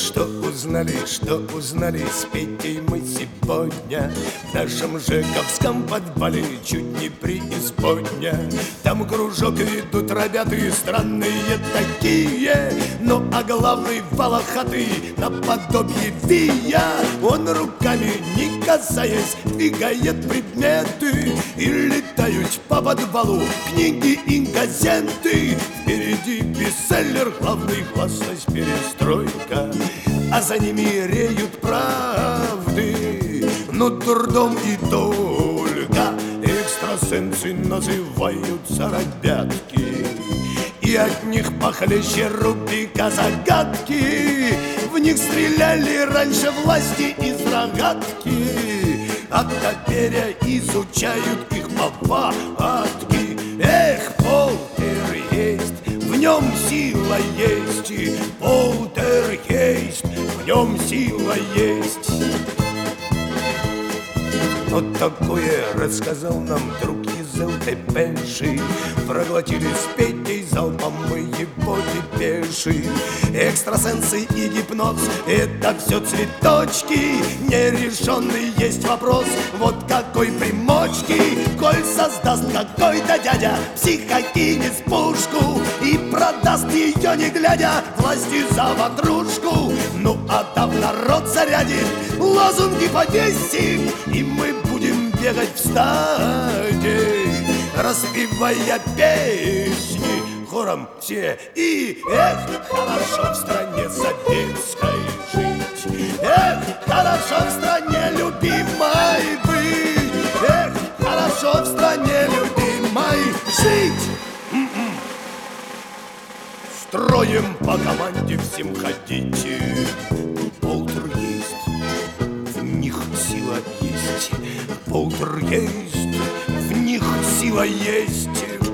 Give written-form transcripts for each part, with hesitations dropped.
Что узнали с Петей мы сегодня в нашем жековском подвале чуть не преисподня. Там кружок ведут ребята странные такие, но а главный волохатый наподобие Вия. Он руками не касаясь двигает предметы, и летают по подвалу книги и газеты. Впереди бестселлер, главный гласность перестройка, а за ними реют правды, но трудом и только. Экстрасенсы называются ребятки, и от них похлеще рубрика загадки. В них стреляли раньше власти из рогатки, а теперь изучают их повадки. Эх, полтергейст, в нем сила есть, полтергейст, в нем сила есть. Вот такое рассказал нам друг из ЛТПши. Проглотили с Петей залпом мы его депеши. Экстрасенсы и гипноз — это все цветочки. Нерешенный есть вопрос, вот какой примочки. Коль создаст какой-то дядя психокинез пушку и продаст ее не глядя власти за ватрушку, ну а там народ зарядит, лозунги повесим, и мы будем бегать в стаде, распевая песни хором все. И эх, хорошо в стране советской жить, эх, хорошо в стране любимой быть, эх, хорошо в стране любимой жить. Строим по команде всем ходите. Полтергейст, в них сила есть. Полтергейст, в них сила есть.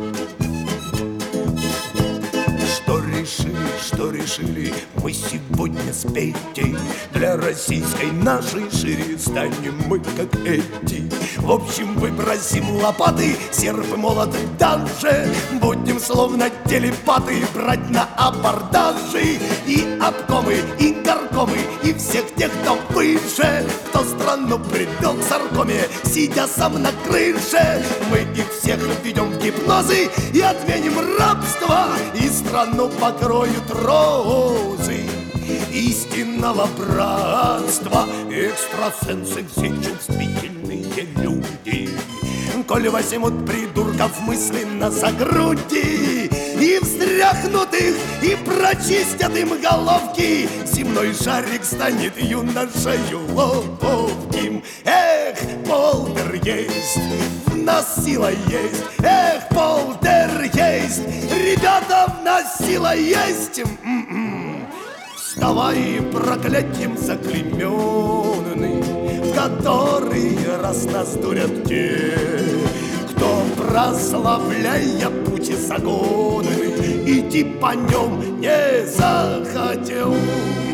Что решили мы сегодня с Петей? Для российской нашей шире станем мы как эти. В общем, выбросим лопаты, серп и молот даже. Будем словно телепаты брать на абордажи. И обкомы, и горкомы, и всех тех, кто выше, кто страну привел к саркоме, сидя сам на крыше. Мы их всех введем в гипнозы и отменим рабство, и страну покроют розы истинного братства. Экстрасенсы все чувствительные люди, коль возьмут придурков мысленно за груди и встряхнут их, и прочистят им головки, земной шарик станет юношею ловким. Эх, полтергейст, в нас сила есть. Эх, полтергейст, ребята, в нас сила есть. Вставай, проклятием заклейменный, в который раз нас дурят те, кто, прославляя пути загонный, идти по нем не захотел.